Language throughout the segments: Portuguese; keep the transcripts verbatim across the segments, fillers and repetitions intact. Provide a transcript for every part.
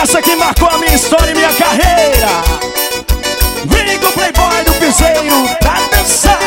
Essa que marcou a minha história e minha carreira. Vem com o playboy do piseiro pra dançar.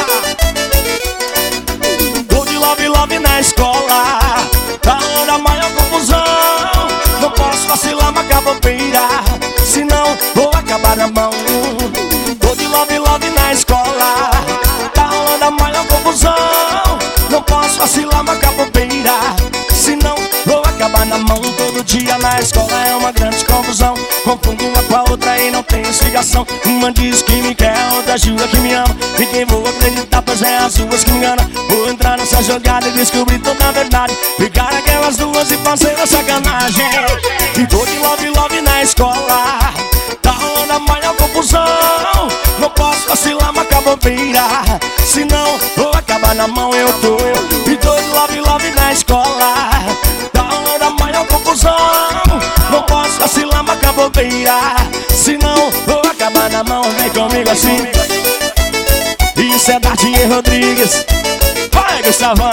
Tô de love, love na escola, tá onda a maior confusão. Não posso vacilar, marcar bobeira, senão vou acabar na mão. Tô de love, love na escola, tá onda a maior confusão. Não posso vacilar, marcar bobeira, senão vou acabar na mão. Todo dia na escola é uma grande confusão. Confundo uma com a outra e não tem explicação. Uma diz que me quer, outra jura que me ama. E quem vou acreditar, pois é as duas que me enganam. Vou entrar nessa jogada e descobrir toda a verdade. Ficar aquelas duas e fazer a sacanagem. E tô de love, love na escola, tá rolando a maior confusão. Não posso vacilar, marcar bobeira, senão vou acabar na mão. Eu tô, eu E tô de love, love na escola, tá rolando a maior confusão. Não posso vacilar, marcar bobeira, senão vou acabar na mão. Vem comigo assim. Isso é Dartinho Rodrigues. Vai, Gustavão.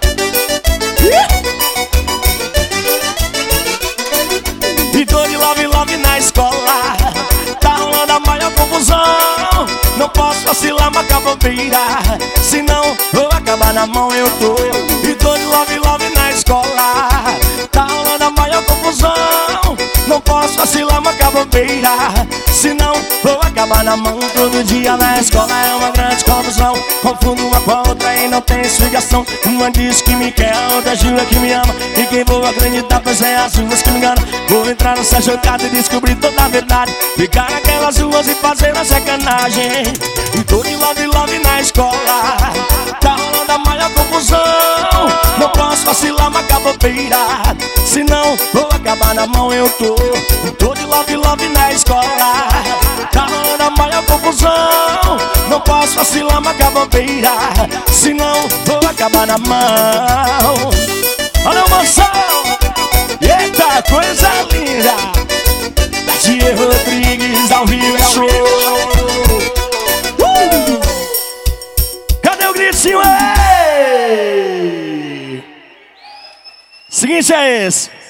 E tô de love, love na escola, tá rolando a maior confusão. Não posso vacilar, marcar bobeira, senão vou acabar na mão. Eu tô, eu E tô de love, love na escola, tá rolando a maior confusão. Não posso vacilar, marcar bobeira, senão vou acabar na mão. Todo dia na escola é uma grande confusão. Confundo uma com a outra e não tem explicação. Uma diz que me quer, outra jura que me ama. E quem vou acreditar, pois é as duas que me enganam. Vou entrar nessa jogada e descobrir toda a verdade. Ficar naquelas ruas e fazer a sacanagem. E tô de love, love na escola, tá rolando a maior confusão. Não posso vacilar, marcar bobeira, senão vou acabar na mão. Eu tô, tô de love, love na escola, tá rolando a maior confusão. Não posso vacilar, marcar bobeira, senão vou acabar na mão. Olha o Mansão, eita coisa linda. Dartinho Rodrigues ao vivo é show. uh! Cadê o gritinho? Ei! Seguinte é esse.